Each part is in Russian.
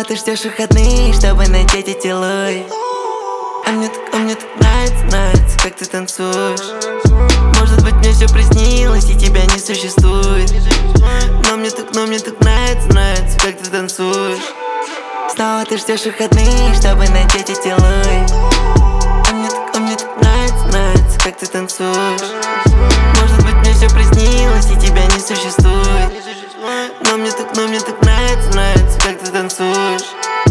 Снова ты ждешь выходные, чтобы надеть эти луи. А мне так нравится, как ты танцуешь. Может быть, мне все приснилось и тебя не существует. Но мне так нравится, как ты танцуешь. Снова ты ждешь выходные, чтобы надеть эти луи. А мне так нравится, как ты танцуешь. Может быть, мне все приснилось и тебя не существует. Но мне так нравится, как ты танцуешь.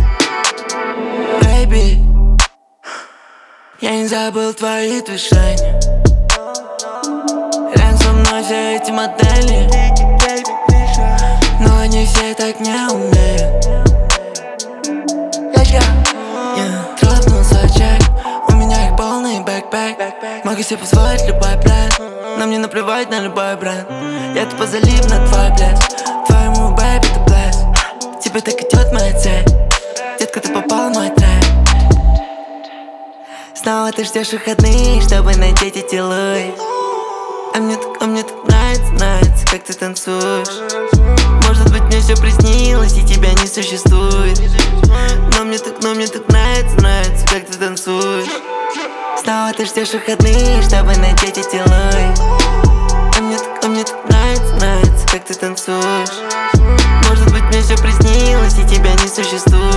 Baby, я не забыл твои движения. Рядом со мной все эти модели, но они все так не умеют. Тропнул свой чек, у меня их полный бэкпэк. Могу себе позволить любой бренд, но мне наплевать на любой бренд. Я тупо залип на твой блеск. Твоему бэйби ты блеск. Тебе так идет моя цель. Детка, ты попал в мой трек. Снова ты ждешь выходные, чтобы надеть эти луи. А мне так нравится, как ты танцуешь. Может быть, мне все приснилось и тебя не существует. Но мне так нравится, как ты танцуешь. Снова ты ждешь выходные, чтобы надеть эти луи. А мне так нравится, как ты танцуешь. Может быть, мне все приснилось и тебя не существует.